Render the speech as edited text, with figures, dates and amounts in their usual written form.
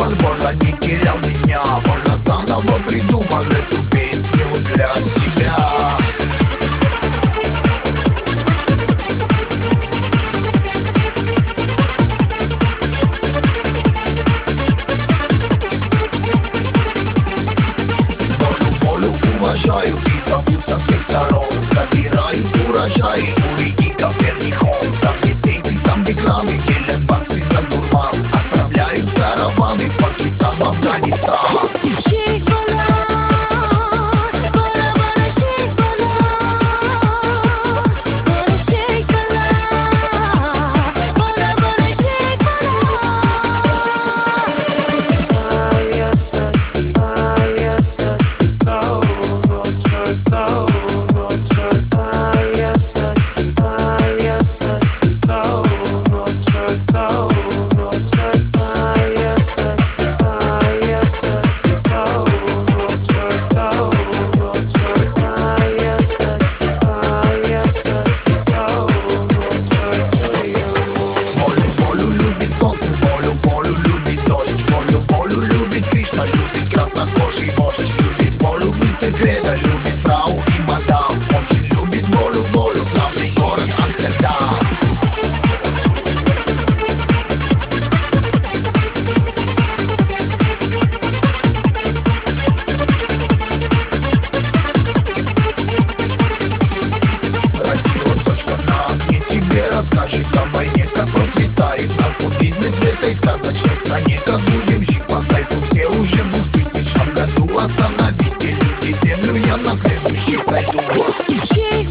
возможно, не терял меня. Можно заново придумал эту песню для тебя. Волю уважаю и зову со всех сторон. Собираю урожаи у реки Копернихон. Там где сейфы, там где краны, делят баксы за дурман. Отправляют караваны в Пакистан, в Афганистан. Секрета любит фрау и мадам. Очень любит волю, славный город Амстердам. Россия, точка на огне, тебе расскажет о войне, как процветает наркобизнес в этой сказочной стране. Как будем жить по кайфу, все уже в 2000 году. Остановите, люди, землю я на следующий зайду.